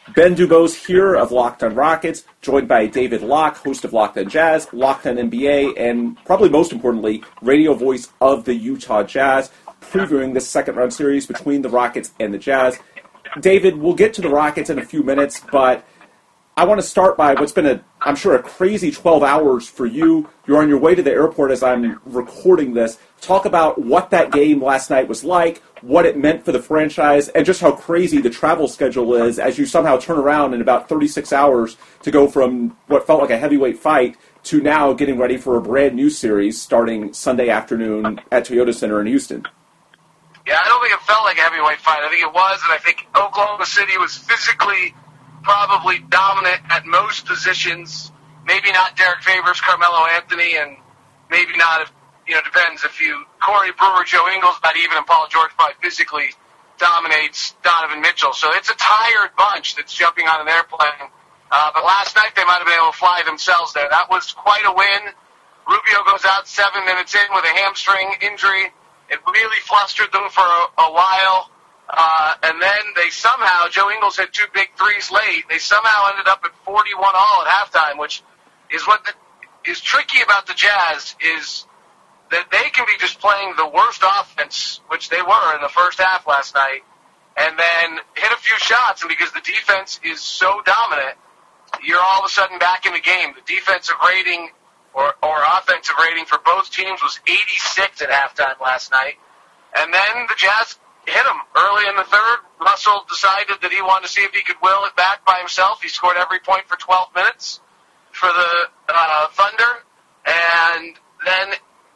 Ben Dubose here of Locked on Rockets, joined by David Locke, host of Locked on Jazz, Locked on NBA, and probably most importantly, radio voice of the Utah Jazz, previewing this second-round series between the Rockets and the Jazz. David, we'll get to the Rockets in a few minutes, but I want to start by what's been, I'm sure, a crazy 12 hours for you. You're on your way to the airport as I'm recording this. Talk about what that game last night was like, what it meant for the franchise, and just how crazy the travel schedule is as you somehow turn around in about 36 hours to go from what felt like a heavyweight fight to now getting ready for a brand new series starting Sunday afternoon at Toyota Center in Houston. Yeah, I don't think it felt like a heavyweight fight. I think it was, and I think Oklahoma City was physically probably dominant at most positions. Maybe not Derek Favors, Carmelo Anthony, and maybe not, if depends if you, Corey Brewer, Joe Ingles, not even, and Paul George probably physically dominates Donovan Mitchell. So it's a tired bunch that's jumping on an airplane. But last night they might have been able to fly themselves there. That was quite a win. Rubio goes out 7 minutes in with a hamstring injury. It really flustered them for a while. And then they somehow, Joe Ingles had 2 big threes late. They somehow ended up at 41 all at halftime, which is what is tricky about the Jazz is that they can be just playing the worst offense, which they were in the first half last night, and then hit a few shots. And because the defense is so dominant, you're all of a sudden back in the game. The defensive rating or offensive rating for both teams was 86 at halftime last night. And then the Jazz hit him early in the third. Russell decided that he wanted to see if he could will it back by himself. He scored every point for 12 minutes for the Thunder, and then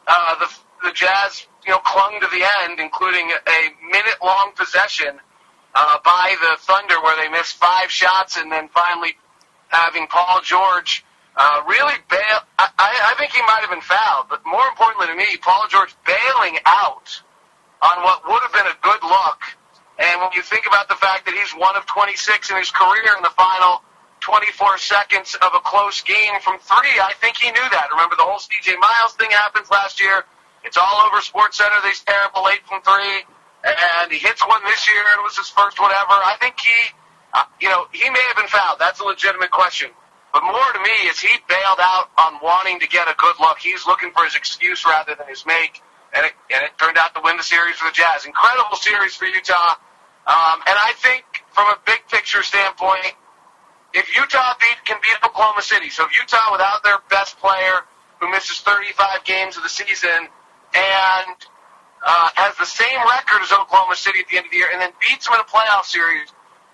the Jazz, clung to the end, including a minute-long possession by the Thunder where they missed 5 shots, and then finally having Paul George really bail. I think he might have been fouled, but more importantly to me, Paul George bailing out on what would have been a good look. And when you think about the fact that he's 1 of 26 in his career in the final 24 seconds of a close game from 3, I think he knew that. Remember, the whole C.J. Miles thing happens last year. It's all over SportsCenter. He's terrible late from 3. And he hits one this year, and it was his first whatever. I think he may have been fouled. That's a legitimate question. But more to me is he bailed out on wanting to get a good look. He's looking for his excuse rather than his make. And it turned out to win the series for the Jazz. Incredible series for Utah. And I think from a big picture standpoint, if Utah can beat Oklahoma City, so if Utah without their best player who misses 35 games of the season and has the same record as Oklahoma City at the end of the year and then beats them in a playoff series,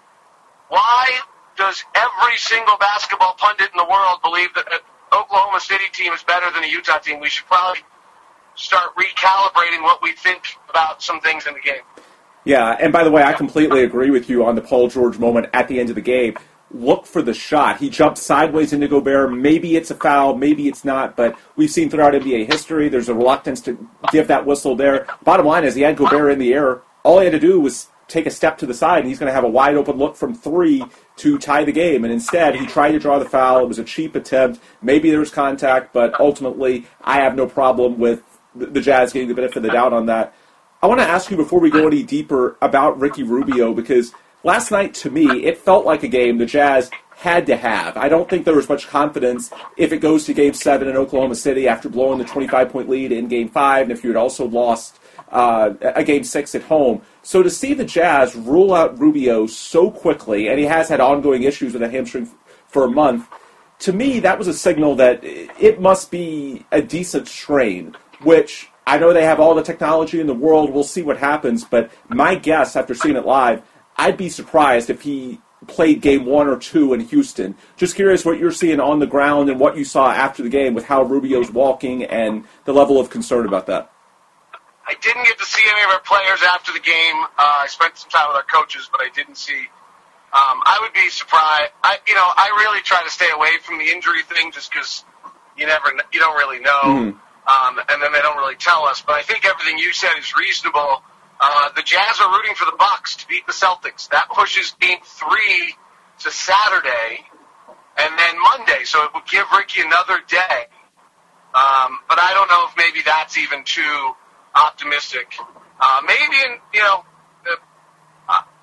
why does every single basketball pundit in the world believe that an Oklahoma City team is better than a Utah team? We should probably start recalibrating what we think about some things in the game. Yeah, and by the way, I completely agree with you on the Paul George moment at the end of the game. Look for the shot. He jumped sideways into Gobert. Maybe it's a foul, maybe it's not, but we've seen throughout NBA history there's a reluctance to give that whistle there. Bottom line is he had Gobert in the air. All he had to do was take a step to the side, and he's going to have a wide-open look from 3 to tie the game. And instead, he tried to draw the foul. It was a cheap attempt. Maybe there was contact, but ultimately, I have no problem with the Jazz getting the benefit of the doubt on that. I want to ask you before we go any deeper about Ricky Rubio, because last night, to me, it felt like a game the Jazz had to have. I don't think there was much confidence if it goes to Game 7 in Oklahoma City after blowing the 25-point lead in Game 5, and if you had also lost a Game 6 at home. So to see the Jazz rule out Rubio so quickly, and he has had ongoing issues with a hamstring for a month, to me, that was a signal that it must be a decent strain, which I know they have all the technology in the world. We'll see what happens, but my guess after seeing it live, I'd be surprised if he played Game 1 or 2 in Houston. Just curious what you're seeing on the ground and what you saw after the game with how Rubio's walking and the level of concern about that. I didn't get to see any of our players after the game. I spent some time with our coaches, but I didn't see. I would be surprised. I really try to stay away from the injury thing just because you don't really know, and then they don't really tell us. But I think everything you said is reasonable. The Jazz are rooting for the Bucks to beat the Celtics. That pushes Game 3 to Saturday and then Monday, so it would give Ricky another day. But I don't know if maybe that's even too optimistic.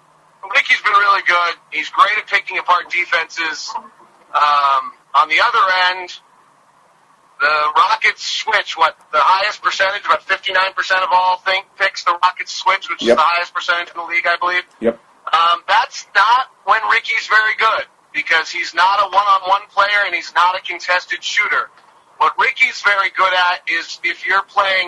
Ricky's been really good. He's great at picking apart defenses. On the other end, the Rockets switch, the highest percentage, about 59% of all picks the Rockets switch, which is the highest percentage in the league, I believe. Yep. That's not when Ricky's very good, because he's not a one-on-one player and he's not a contested shooter. What Ricky's very good at is if you're playing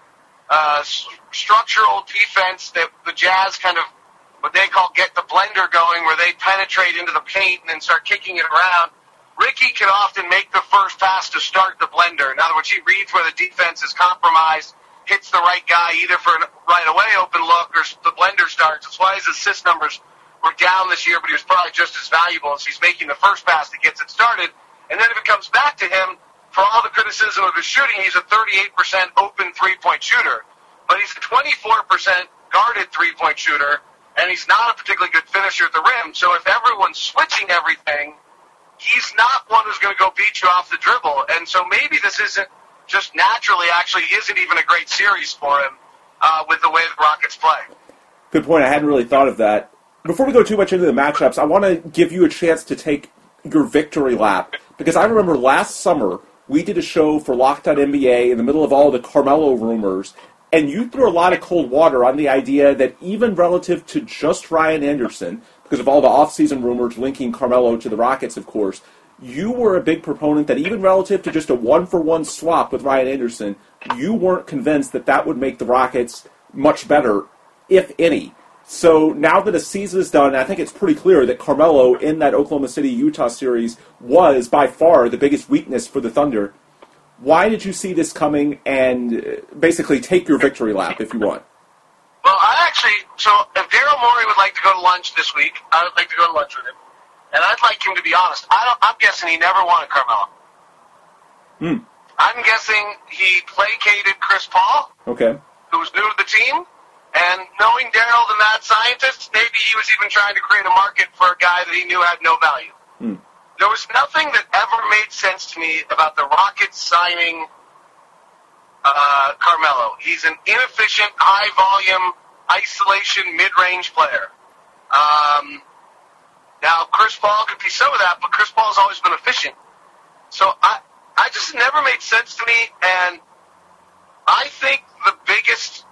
a structural defense that the Jazz kind of, what they call get the blender going, where they penetrate into the paint and then start kicking it around, Ricky can often make the first pass to start the blender. In other words, he reads where the defense is compromised, hits the right guy either for a right-away open look or the blender starts. That's why his assist numbers were down this year, but he was probably just as valuable as he's making the first pass that gets it started. And then if it comes back to him, for all the criticism of his shooting, he's a 38% open three-point shooter. But he's a 24% guarded three-point shooter, and he's not a particularly good finisher at the rim. So if everyone's switching everything, he's not one who's going to go beat you off the dribble. And so maybe this isn't just naturally, actually isn't even a great series for him with the way the Rockets play. Good point. I hadn't really thought of that. Before we go too much into the matchups, I want to give you a chance to take your victory lap, because I remember last summer we did a show for Locked On NBA in the middle of all the Carmelo rumors, and you threw a lot of cold water on the idea that even relative to just Ryan Anderson, because of all the offseason rumors linking Carmelo to the Rockets, of course, you were a big proponent that even relative to just a one-for-one swap with Ryan Anderson, you weren't convinced that that would make the Rockets much better, if any. So now that a season is done, I think it's pretty clear that Carmelo in that Oklahoma City-Utah series was by far the biggest weakness for the Thunder. Why did you see this coming, and basically take your victory lap if you want? Well, so if Daryl Morey would like to go to lunch this week, I would like to go to lunch with him. And I'd like him to be honest. I'm guessing he never wanted Carmelo. I'm guessing he placated Chris Paul, who was new to the team. And knowing Daryl, the mad scientist, maybe he was even trying to create a market for a guy that he knew had no value. There was nothing that ever made sense to me about the Rockets signing Carmelo. He's an inefficient, high-volume, isolation, mid-range player. Now, Chris Paul could be some of that, but Chris Paul's always been efficient. So I just never made sense to me, and I think the biggest,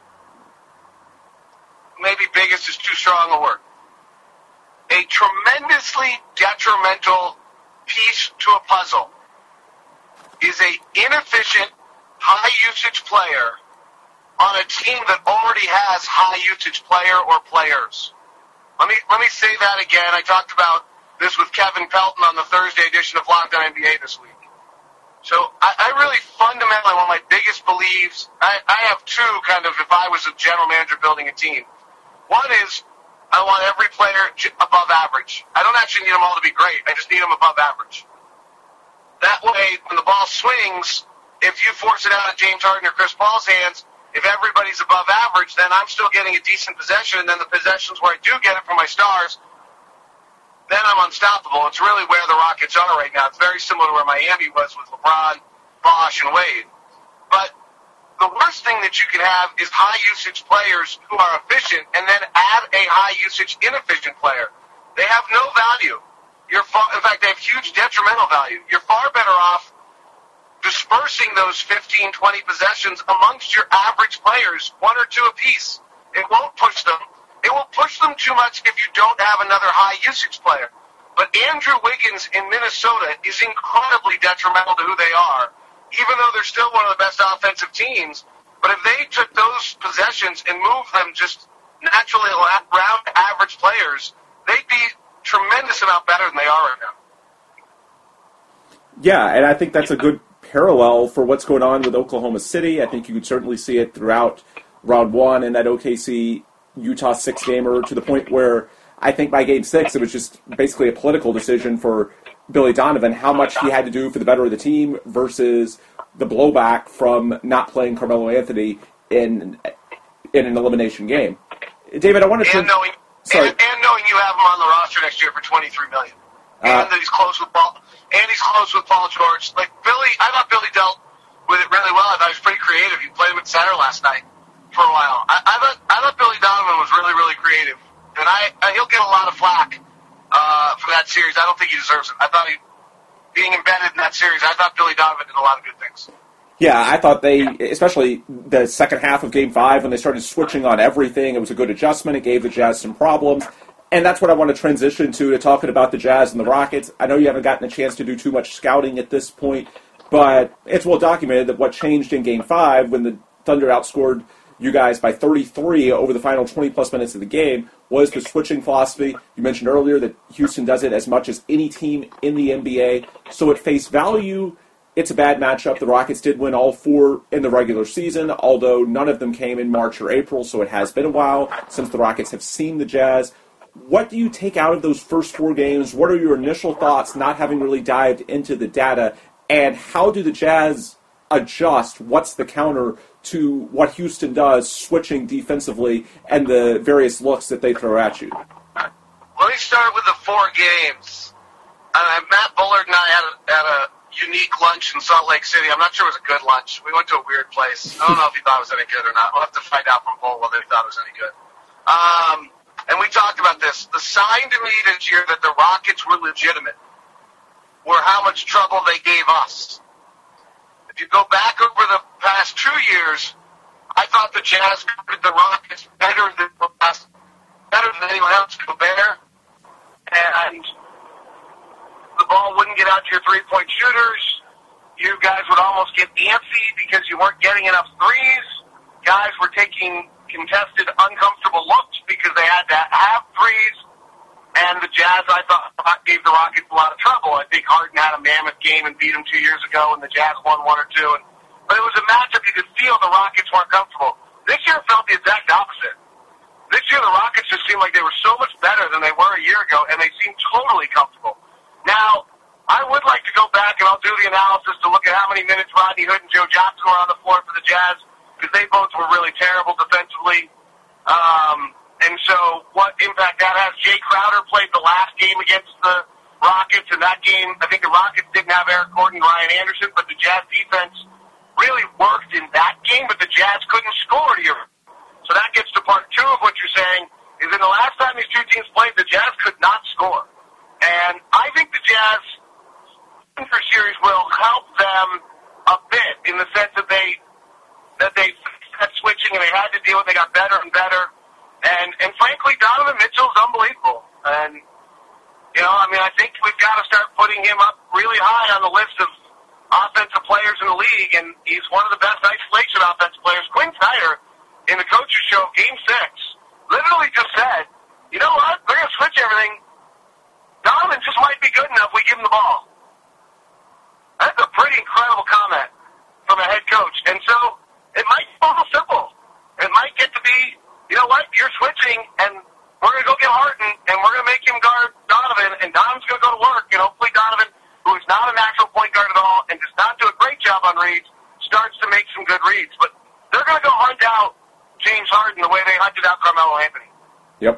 maybe biggest is too strong a word, a tremendously detrimental piece to a puzzle is a inefficient, high-usage player on a team that already has high-usage player or players. Let me say that again. I talked about this with Kevin Pelton on the Thursday edition of Locked On NBA this week. So I really fundamentally, one of my biggest beliefs, I have two kind of, if I was a general manager building a team. One is I want every player above average. I don't actually need them all to be great. I just need them above average. That way, when the ball swings, if you force it out of James Harden or Chris Paul's hands, if everybody's above average, then I'm still getting a decent possession, and then the possessions where I do get it from my stars, then I'm unstoppable. It's really where the Rockets are right now. It's very similar to where Miami was with LeBron, Bosh, and Wade. But the worst thing that you can have is high-usage players who are efficient and then add a high-usage inefficient player. They have no value. In fact, they have huge detrimental value. You're far better off dispersing those 15, 20 possessions amongst your average players, one or two apiece. It won't push them. It will push them too much if you don't have another high-usage player. But Andrew Wiggins in Minnesota is incredibly detrimental to who they are, even though they're still one of the best offensive teams. But if they took those possessions and moved them just naturally around average players, they'd be tremendous amount better than they are right now. Yeah, and I think that's a good parallel for what's going on with Oklahoma City. I think you could certainly see it throughout round one in that OKC-Utah six-gamer, to the point where I think by game six it was just basically a political decision for Billy Donovan how much he had to do for the better of the team versus the blowback from not playing Carmelo Anthony in an elimination game. David, I wanted to... And knowing you have him on the roster next year for $23 million. And that he's close with Paul. And he's close with Paul George. Like Billy, I thought Billy dealt with it really well. I thought he was pretty creative. He played him at center last night for a while. I thought Billy Donovan was really, really creative And he'll get a lot of flack for that series. I don't think he deserves it. I thought being embedded in that series, I thought Billy Donovan did a lot of good things. Yeah, I thought they, especially the second half of Game 5, when they started switching on everything, it was a good adjustment. It gave the Jazz some problems. And that's what I want to transition to talking about the Jazz and the Rockets. I know you haven't gotten a chance to do too much scouting at this point, but it's well documented that what changed in Game 5 when the Thunder outscored you guys by 33 over the final 20-plus minutes of the game was the switching philosophy. You mentioned earlier that Houston does it as much as any team in the NBA. So at face value, it's a bad matchup. The Rockets did win all 4 in the regular season, although none of them came in March or April, so it has been a while since the Rockets have seen the Jazz. What do you take out of those first 4 games? What are your initial thoughts, not having really dived into the data? And how do the Jazz adjust? What's the counter to what Houston does, switching defensively, and the various looks that they throw at you? Let me start with the 4 games. Matt Bullard and I had a unique lunch in Salt Lake City. I'm not sure it was a good lunch. We went to a weird place. I don't know if he thought it was any good or not. We'll have to find out from Bull whether he thought it was any good. And we talked about this. The sign to me this year that the Rockets were legitimate were how much trouble they gave us. If you go back over the past 2 years, I thought the Jazz covered the Rockets better than anyone else. Gobert, and the ball wouldn't get out to your three-point shooters. You guys would almost get antsy because you weren't getting enough threes. Guys were taking contested, uncomfortable looks because they had to have threes. And the Jazz, I thought, gave the Rockets a lot of trouble. I think Harden had a mammoth game and beat them 2 years ago, and the Jazz won 1 or 2. But it was a matchup you could feel the Rockets weren't comfortable. This year felt the exact opposite. This year the Rockets just seemed like they were so much better than they were a year ago, and they seemed totally comfortable. Now, I would like to go back, and I'll do the analysis to look at how many minutes Rodney Hood and Joe Johnson were on the floor for the Jazz, because they both were really terrible defensively. And so what impact that has. Jay Crowder played the last game against the Rockets. In that game, I think the Rockets didn't have Eric Gordon and Ryan Anderson, but the Jazz defense really worked in that game, but the Jazz couldn't score to you. So that gets to part 2 of what you're saying, is in the last time these 2 teams played, the Jazz could not score. And I think the Jazz series will help them a bit in the sense that they had switching and they had to deal with it. They got better and better. And frankly, Donovan Mitchell's unbelievable. And, I think we've got to start putting him up really high on the list of offensive players in the league, and he's one of the best isolation offensive players. Quinn Snyder, in the coach's show, Game 6, literally just said, you know what, we're going to switch everything. Donovan just might be good enough we give him the ball. That's a pretty incredible comment from a head coach. And so it might be a little simple. It might get to be, you know what, you're switching, and we're going to go get Harden, and we're going to make him guard Donovan, and Donovan's going to go to work, and hopefully Donovan, who is not a natural point guard at all and does not do a great job on reads, starts to make some good reads. But they're going to go hunt out James Harden the way they hunted out Carmelo Anthony. Yep.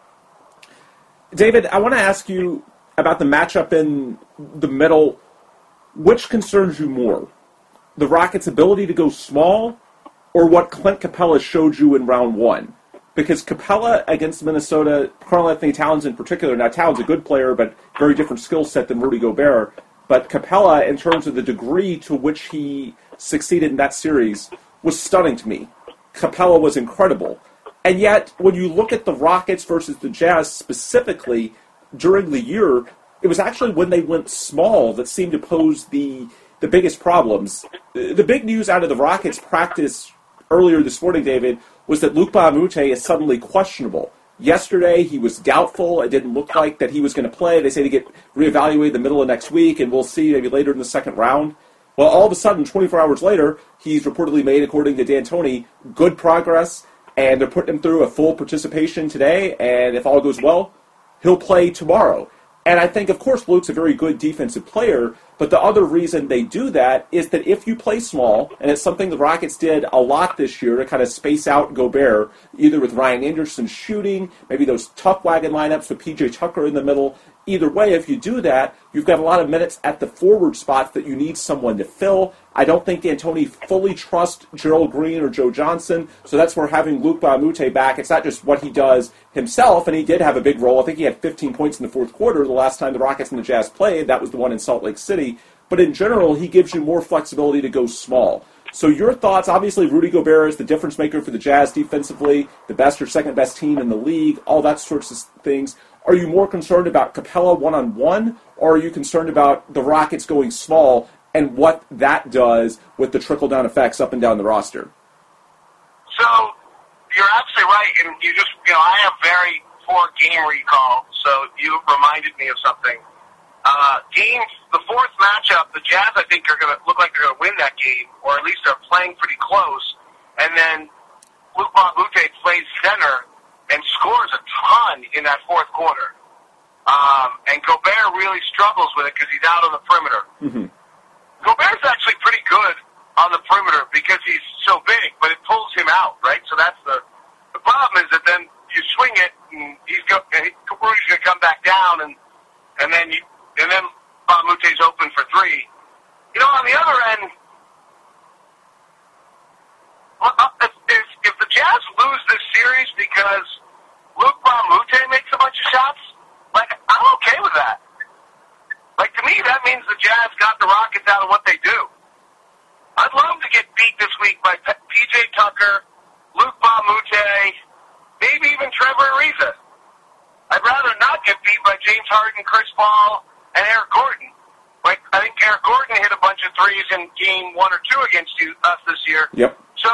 David, I want to ask you about the matchup in the middle. Which concerns you more? The Rockets' ability to go small, or what Clint Capella showed you in round 1? Because Capella against Minnesota, Karl-Anthony Towns in particular, now Towns a good player, but very different skill set than Rudy Gobert, but Capella, in terms of the degree to which he succeeded in that series, was stunning to me. Capella was incredible. And yet, when you look at the Rockets versus the Jazz specifically during the year, it was actually when they went small that seemed to pose the biggest problems. The big news out of the Rockets practice earlier this morning, David, was that Luc Mbah a Moute is suddenly questionable. Yesterday, he was doubtful. It didn't look like that he was going to play. They say to get reevaluated the middle of next week, and we'll see maybe later in the second round. Well, all of a sudden, 24 hours later, he's reportedly made, according to D'Antoni, good progress, and they're putting him through a full participation today, and if all goes well, he'll play tomorrow. And I think, of course, Luc's a very good defensive player, But the other reason they do that is that if you play small, and it's something the Rockets did a lot this year to kind of space out Gobert, either with Ryan Anderson shooting, maybe those tough wagon lineups with P.J. Tucker in the middle. Either way, if you do that, you've got a lot of minutes at the forward spots that you need someone to fill. I don't think D'Antoni fully trusts Gerald Green or Joe Johnson, so that's where having Luc Mbah a Moute back, it's not just what he does himself, and he did have a big role. I think he had 15 points in the fourth quarter the last time the Rockets and the Jazz played. That was the one in Salt Lake City. But in general, he gives you more flexibility to go small. So your thoughts, obviously Rudy Gobert is the difference maker for the Jazz defensively, the best or second best team in the league, all that sorts of things. Are you more concerned about Capella one-on-one, or are you concerned about the Rockets going small and what that does with the trickle-down effects up and down the roster? So, you're absolutely right, and I have very poor game recall, so you reminded me of something. The fourth matchup, the Jazz, I think, are going to look like they're going to win that game, or at least they're playing pretty close, and then Luc Mbah a Moute plays center and scores a ton in that fourth quarter. And Gobert really struggles with it because he's out on the perimeter. Mm-hmm. Gobert's actually pretty good on the perimeter because he's so big, but it pulls him out, right? So that's the problem is that then you swing it, and Rudy's going to come back down, and then Mbah a Moute's open for three. On the other end, if the Jazz lose this series because Luc Mbah a Moute makes a bunch of shots, I'm okay with that. To me, that means the Jazz got the Rockets out of what they do. I'd love to get beat this week by P.J. Tucker, Luc Mbah a Moute, maybe even Trevor Ariza. I'd rather not get beat by James Harden, Chris Paul, and Eric Gordon. I think Eric Gordon hit a bunch of threes in game 1 or 2 against us this year. Yep. So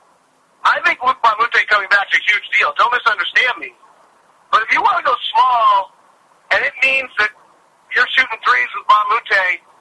I think Luc Mbah a Moute coming back is a huge deal. Don't misunderstand me. But if you want to go small, and it means that you're shooting threes with Mbah a Moute,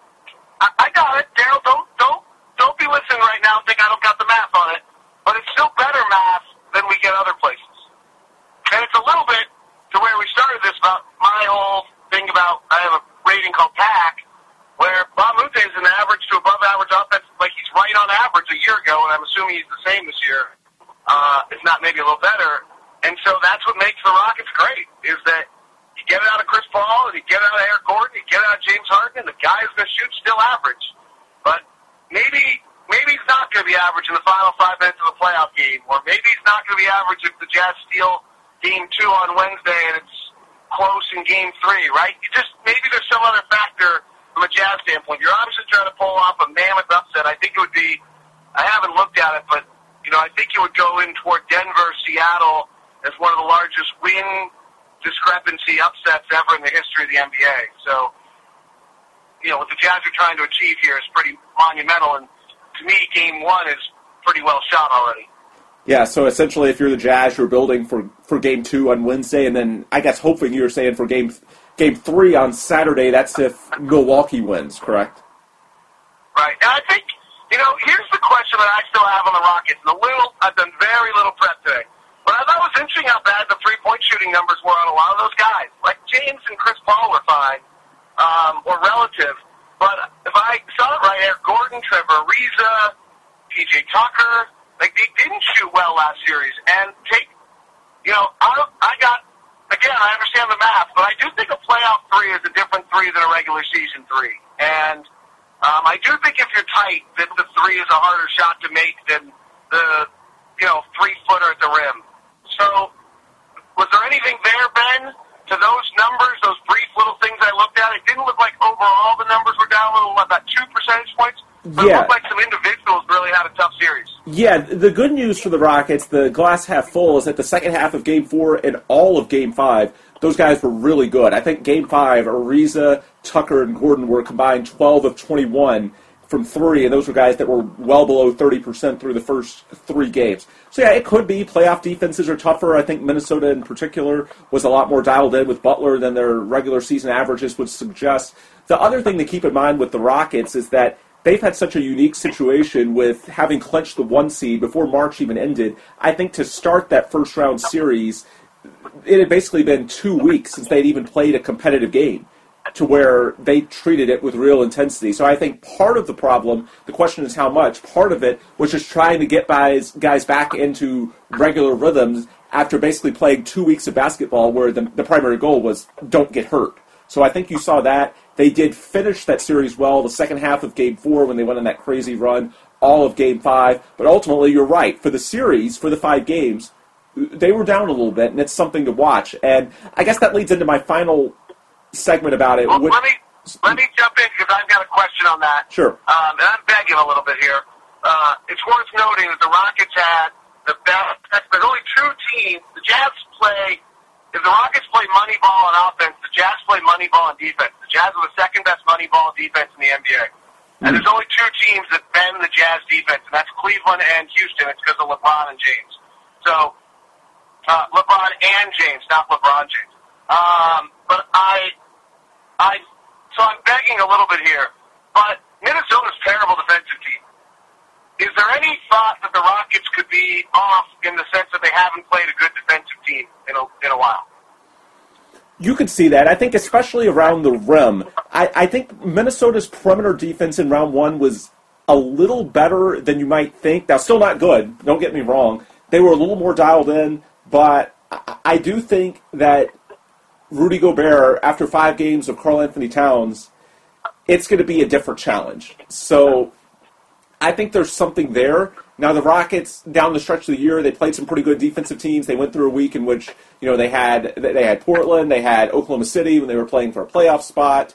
I got it. Daryl, don't be listening right now and think I don't got the math on it. But it's still better math than we get other places. And it's a little bit to where we started this about my whole thing about I have a rating called PAC, where Mbah a Moute is an average to above average offense, he's right on average a year ago, and I'm assuming he's the same this year, if not maybe a little better. And so that's what makes the Rockets great, is that you get it out of Chris Paul, and you get it out of Eric Gordon, you get it out of James Harden, and the guy who's going to shoot still average. But maybe he's not going to be average in the final 5 minutes of the playoff game, or maybe he's not going to be average if the Jazz steal game 2 on Wednesday and it's close in game 3, right? Maybe there's some other factor from a Jazz standpoint. You're obviously trying to pull off a mammoth upset. I think it would be, I haven't looked at it, but, I think it would go in toward Denver, Seattle as one of the largest win discrepancy upsets ever in the history of the NBA. So, what the Jazz are trying to achieve here is pretty monumental, and to me, game 1 is pretty well shot already. Yeah, so essentially if you're the Jazz, you're building for game 2 on Wednesday, and then I guess hoping you're saying for game 3 on Saturday, that's if Milwaukee wins, correct? Right. And I think, here's the question that I still have on the Rockets. I've done very little prep today. But I thought it was interesting how bad the three-point shooting numbers were on a lot of those guys. Like James and Chris Paul were fine, or relative. But if I saw it right, Eric Gordon, Trevor Ariza, P.J. Tucker, they didn't shoot well last series. And I understand the math, but I do think a playoff 3 is a different 3 than a regular season 3. And I do think if you're tight, that the 3 is a harder shot to make than the 3-footer at the rim. So, was there anything there, Ben, to those numbers, those brief little things I looked at? It didn't look like overall the numbers were down a little, about 2 percentage points? But it looked like some individuals really had a tough series. Yeah, the good news for the Rockets, the glass half full, is that the second half of Game 4 and all of Game 5, those guys were really good. I think Game 5, Ariza, Tucker, and Gordon were combined 12 of 21 from 3, and those were guys that were well below 30% through the first 3 games. So yeah, it could be. Playoff defenses are tougher. I think Minnesota in particular was a lot more dialed in with Butler than their regular season averages would suggest. The other thing to keep in mind with the Rockets is that they've had such a unique situation with having clinched the 1 seed before March even ended. I think to start that first-round series, it had basically been 2 weeks since they'd even played a competitive game. not to where they treated it with real intensity. So I think part of the problem, the question is how much, part of it was just trying to get guys back into regular rhythms after basically playing 2 weeks of basketball where the primary goal was don't get hurt. So I think you saw that. They did finish that series well, the second half of Game 4 when they went on that crazy run, all of Game 5. But ultimately, you're right. For the series, for the 5 games, they were down a little bit, and it's something to watch. And I guess that leads into my final segment about it. Well, let me jump in because I've got a question on that. Sure. And I'm begging a little bit here. It's worth noting that the Rockets had the best. There's only 2 teams. The Jazz play. If the Rockets play money ball on offense, the Jazz play money ball on defense. The Jazz are the second best money ball defense in the NBA. And there's only 2 teams that bend the Jazz defense, and that's Cleveland and Houston. It's because of LeBron and James. So LeBron and James, not LeBron James. But so I'm begging a little bit here. But Minnesota's a terrible defensive team. Is there any thought that the Rockets could be off in the sense that they haven't played a good defensive team in a while? You could see that. I think especially around the rim. I think Minnesota's perimeter defense in round 1 was a little better than you might think. Now, still not good. Don't get me wrong. They were a little more dialed in, but I do think that Rudy Gobert, after 5 games of Karl Anthony Towns, it's going to be a different challenge. So I think there's something there. Now, the Rockets, down the stretch of the year, they played some pretty good defensive teams. They went through a week in which, they had Portland, they had Oklahoma City when they were playing for a playoff spot.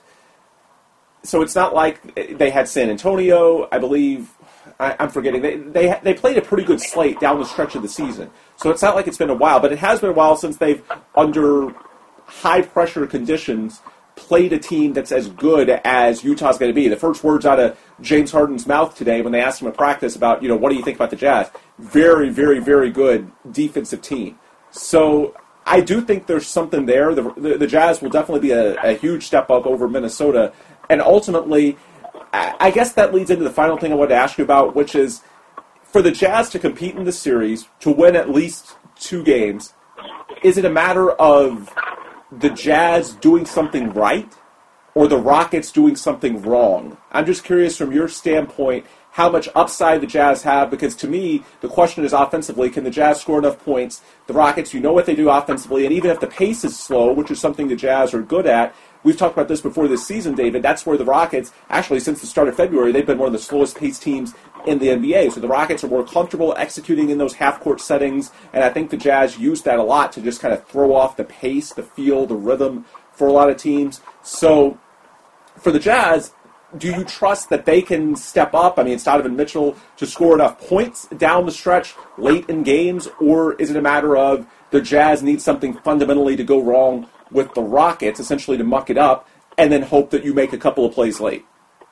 So it's not like they had San Antonio, I believe. I'm forgetting. They played a pretty good slate down the stretch of the season. So it's not like it's been a while, but it has been a while since they've, under high-pressure conditions, played a team that's as good as Utah's going to be. The first words out of James Harden's mouth today when they asked him at practice about, what do you think about the Jazz? Very, very, very good defensive team. So I do think there's something there. The Jazz will definitely be a huge step up over Minnesota. And ultimately, I guess that leads into the final thing I wanted to ask you about, which is for the Jazz to compete in this series, to win at least 2 games, is it a matter of the Jazz doing something right or the Rockets doing something wrong? I'm just curious from your standpoint how much upside the Jazz have, because to me, the question is offensively, can the Jazz score enough points? The Rockets, you know what they do offensively, and even if the pace is slow, which is something the Jazz are good at, we've talked about this before this season, David, that's where the Rockets, actually since the start of February, they've been one of the slowest paced teams in the NBA. So the Rockets are more comfortable executing in those half-court settings, and I think the Jazz use that a lot to just kind of throw off the pace, the feel, the rhythm for a lot of teams. So for the Jazz, do you trust that they can step up, it's Donovan Mitchell, to score enough points down the stretch late in games, or is it a matter of the Jazz need something fundamentally to go wrong with the Rockets, essentially to muck it up, and then hope that you make a couple of plays late?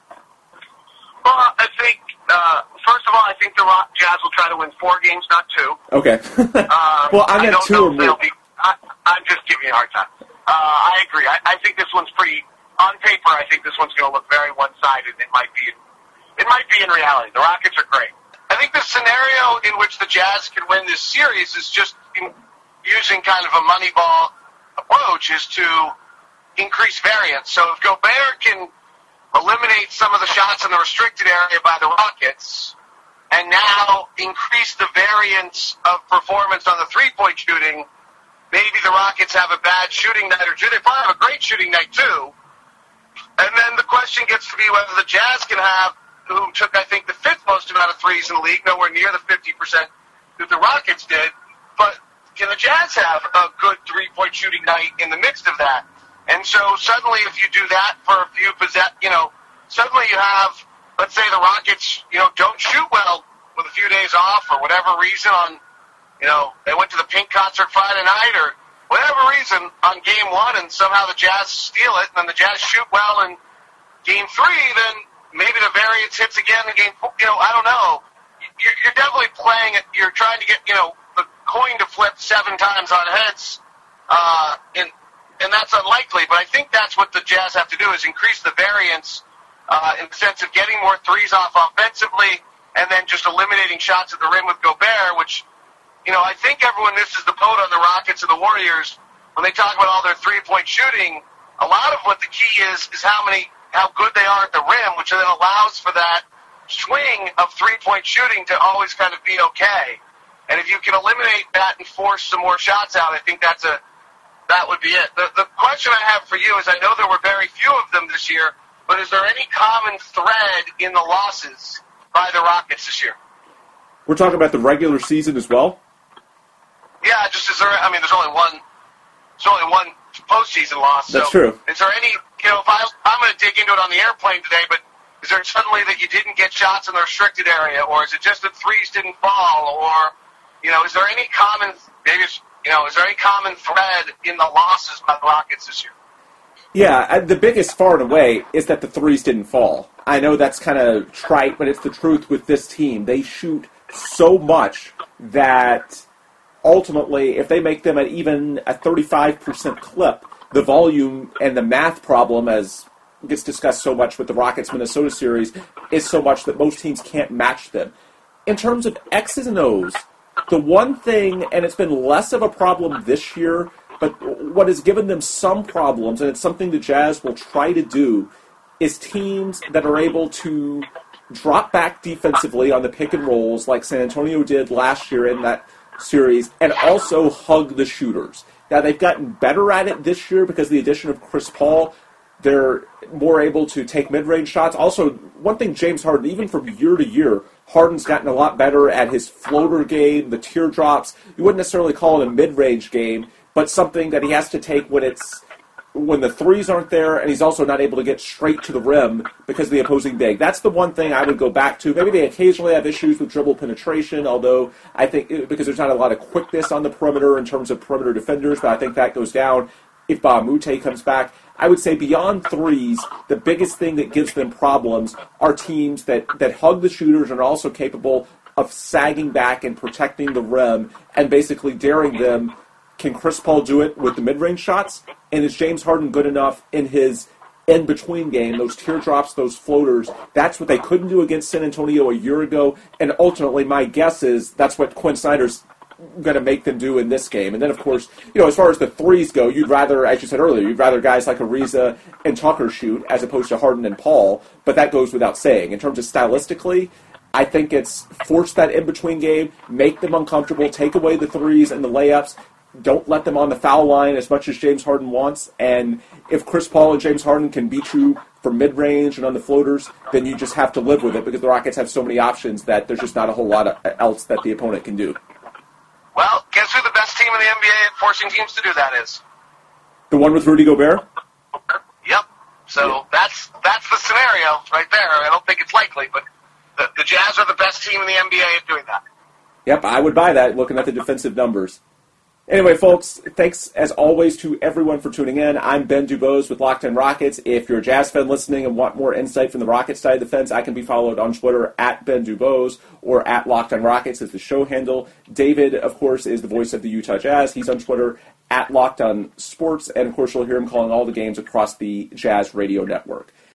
Well, I think, first of all, I think the Jazz will try to win 4 games, not 2. Okay. Well, I meant 2 or more. I'm just giving you a hard time. I agree. I think this one's pretty, on paper, I think this one's going to look very one-sided. It might be in reality. The Rockets are great. I think the scenario in which the Jazz can win this series is just using kind of a money ball approach is to increase variance. So if Gobert can eliminate some of the shots in the restricted area by the Rockets and now increase the variance of performance on the three-point shooting, maybe the Rockets have a bad shooting night or 2. They probably have a great shooting night too. And then the question gets to be whether the Jazz can have, who took, I think, the 5th most amount of threes in the league, nowhere near the 50% that the Rockets did, but can the Jazz have a good three-point shooting night in the midst of that? And so suddenly if you do that for a few suddenly you have, let's say the Rockets, don't shoot well with a few days off or whatever reason on, they went to the Pink concert Friday night or whatever reason on game 1 and somehow the Jazz steal it and then the Jazz shoot well in game 3, then maybe the variance hits again in game 4. I don't know. You're definitely playing it. You're trying to get, the coin to flip 7 times on heads, and that's unlikely. But I think that's what the Jazz have to do is increase the variance in the sense of getting more threes off offensively and then just eliminating shots at the rim with Gobert, which, I think everyone misses the boat on the Rockets and the Warriors when they talk about all their three-point shooting. a lot of what the key is how good they are at the rim, which then allows for that swing of three-point shooting to always kind of be okay. And if you can eliminate that and force some more shots out, I think that would be it. The question I have for you is, I know there were very few of them this year, but is there any common thread in the losses by the Rockets this year? We're talking about the regular season as well? Yeah, there's only one postseason loss. That's true. Is there any, if I'm going to dig into it on the airplane today, but is there suddenly that you didn't get shots in the restricted area, or is it just that threes didn't fall, or, is there any common, is there any common thread in the losses by the Rockets this year? Yeah, the biggest far and away is that the threes didn't fall. I know that's kind of trite, but it's the truth with this team. They shoot so much that ultimately, if they make them at even a 35% clip, the volume and the math problem, as gets discussed so much with the Rockets-Minnesota series, is so much that most teams can't match them. In terms of X's and O's, the one thing, and it's been less of a problem this year, but what has given them some problems, and it's something the Jazz will try to do, is teams that are able to drop back defensively on the pick and rolls like San Antonio did last year in that series, and also hug the shooters. Now, they've gotten better at it this year because of the addition of Chris Paul. They're more able to take mid-range shots. Also, one thing James Harden, even from year to year, Harden's gotten a lot better at his floater game, the teardrops. You wouldn't necessarily call it a mid-range game, but something that he has to take when the threes aren't there, and he's also not able to get straight to the rim because of the opposing big. That's the one thing I would go back to. Maybe they occasionally have issues with dribble penetration, although I think because there's not a lot of quickness on the perimeter in terms of perimeter defenders, but I think that goes down if Ba Mute comes back. I would say beyond threes, the biggest thing that gives them problems are teams that hug the shooters and are also capable of sagging back and protecting the rim and basically daring them. Can Chris Paul do it with the mid-range shots? And is James Harden good enough in his in-between game, those teardrops, those floaters? That's what they couldn't do against San Antonio a year ago, and ultimately my guess is that's what Quinn Snyder's going to make them do in this game. And then, of course, as far as the threes go, you'd rather, as you said earlier, you'd rather guys like Ariza and Tucker shoot as opposed to Harden and Paul, but that goes without saying. In terms of stylistically, I think it's force that in-between game, make them uncomfortable, take away the threes and the layups, don't let them on the foul line as much as James Harden wants, and if Chris Paul and James Harden can beat you from mid-range and on the floaters, then you just have to live with it because the Rockets have so many options that there's just not a whole lot else that the opponent can do. Well, guess who the best team in the NBA at forcing teams to do that is? The one with Rudy Gobert? Yep. So that's the scenario right there. I don't think it's likely, but the Jazz are the best team in the NBA at doing that. Yep, I would buy that looking at the defensive numbers. Anyway, folks, thanks as always to everyone for tuning in. I'm Ben Dubose with Locked On Rockets. If you're a Jazz fan listening and want more insight from the Rockets side of the fence, I can be followed on Twitter at Ben Dubose or at Locked On Rockets is the show handle. David, of course, is the voice of the Utah Jazz. He's on Twitter at Locked On Sports, and of course you'll hear him calling all the games across the Jazz radio network.